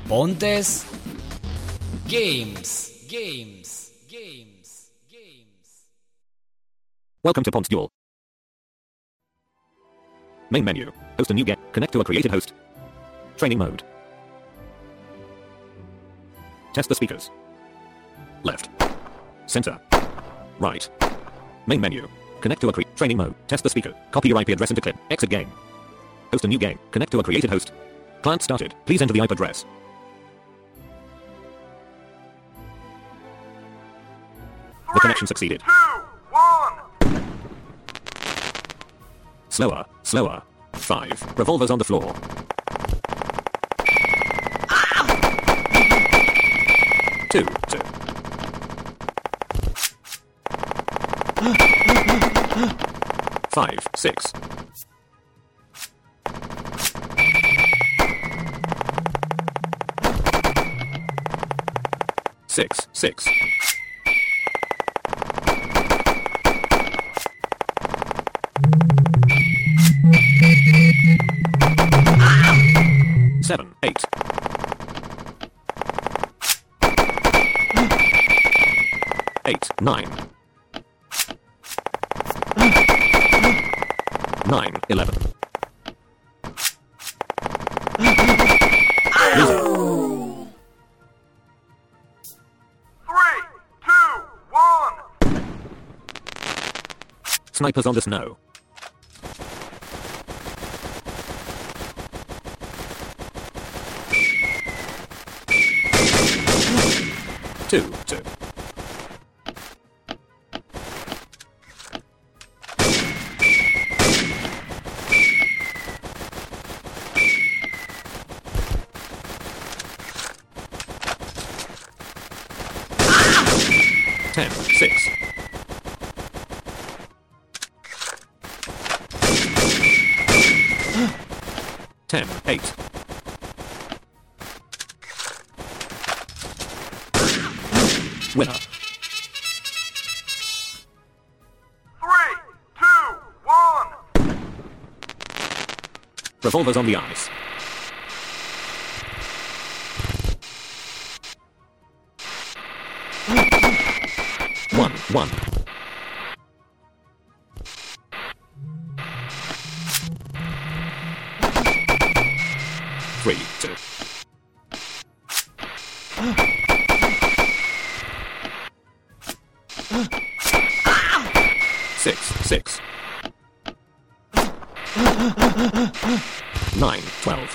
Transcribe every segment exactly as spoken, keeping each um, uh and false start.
Pontes Games. Games. Games. Games. Welcome to Pontes Duel. Main menu. Host a new game. Connect to a created host. Training mode. Test the speakers. Left. Center. Right. Main menu. Connect to a cre- training mode. Test the speaker. Copy your I P address into clip. Exit game. Host a new game. Connect to a created host. Client started. Please enter the I P address. Three, The connection succeeded. Two, one. Slower. Slower. Five. Revolvers on the floor. Two. Two. Five. Six. Six. Six. Seven. Eight. Eight. Nine. Nine. Eleven. Loser. Three, two, one. Snipers on the snow. Two. Two. Ten. Six. Ten. Eight. Winner. Three, two, one. Revolvers on the ice. One. One. Three. Two. Six. Six. Nine. Twelve.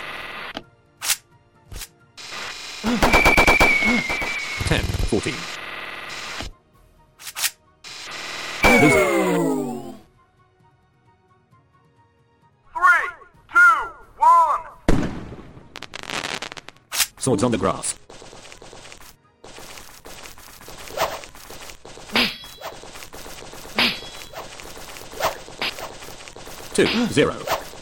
Ten. Fourteen. Loser. Three, two, one. Swords on the grass. Two. Zero.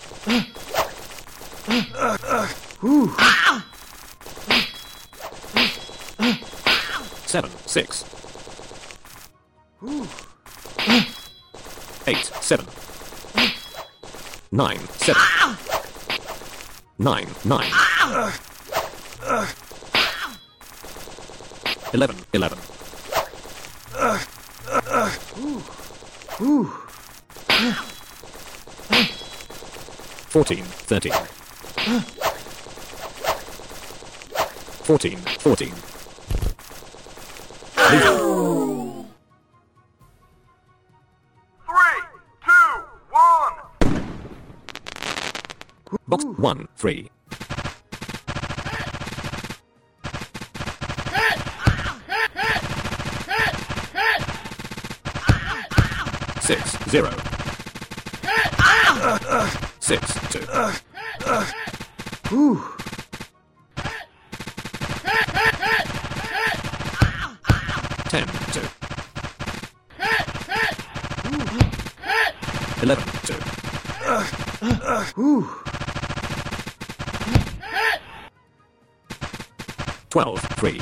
Seven. Six. Eight. Seven. Nine. Seven. Nine. Nine. Eleven. Eleven. Fourteen. Thirteen. Fourteen. Fourteen. Loser. Three, two, one. Box one. Three. Six. Zero. Six. Two. Ten. Two. Eleven. Two. Twelve. Three.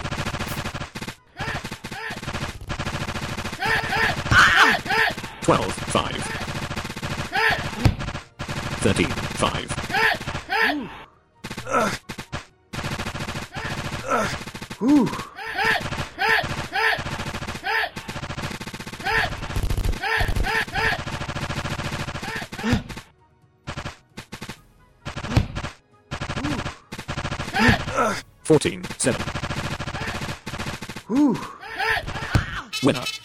Twelve. Five. Thirteen. Five. Fourteen seven. Winner.